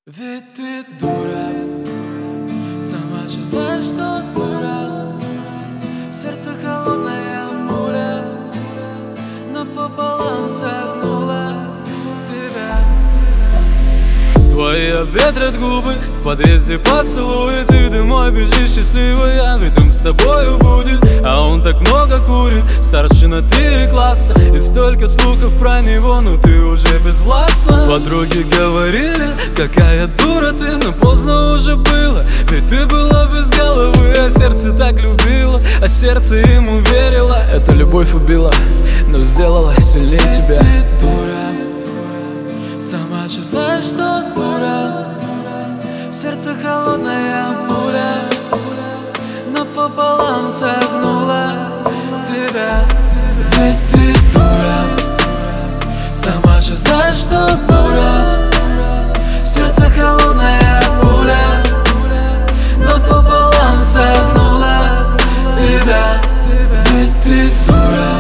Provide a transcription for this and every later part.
Ведь ты дура, сама же знаешь, что дура. В сердце холодная пуля напополам согнула тебя. Твои обветрят губы, в подъезде поцелует. Ты домой бежишь счастливая, ведь он с тобою будет. А он так много курит, старше на 3 класса. И столько слухов про него, но ты уже безвластна. Подруги говорили, какая дура ты, но поздно уже было. Ведь ты была без головы, а сердце так любила, а сердце ему верило. Эта любовь убила, но сделала сильнее тебя. Ты дура, сама же знаешь, что дура. В сердце холодная пуля напополам согнула тебя. Ведь ты дура, сама же знаешь, что дура. В сердце холодная пуля напополам согнула тебя. Ведь ты дура,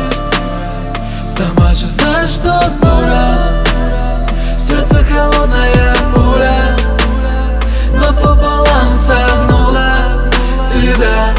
сама же знаешь, что дура. В сердце холодная пуля напополам согнула тебя.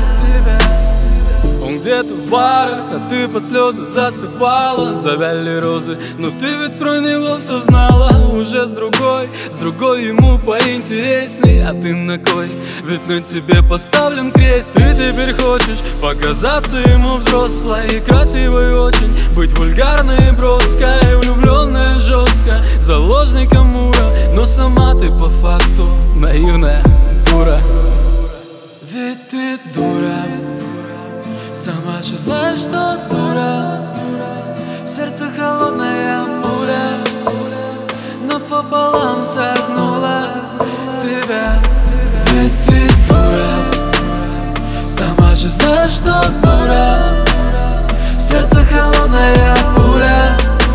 Он где-то в барах, а ты под слезы засыпала. Завяли розы, но ты ведь про него все знала. Уже с другой ему поинтересней. А ты на кой? Ведь на тебе поставлен крест. Ты теперь хочешь показаться ему взрослой и красивой очень, быть вульгарной и броской, влюбленной жестко, заложником мура. Но сама ты по факту Наивная дура. Ведь ты дура, сама же знаешь, что дура. В сердце холодная пуля напополам согнула тебя. Ведь ты дура, сама же знаешь, что дура. В сердце холодная пуля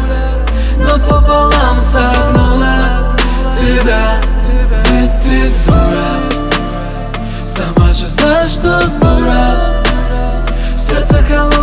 напополам согнула тебя. Ведь ты дура, сама же знаешь, что дура. В сердце холодная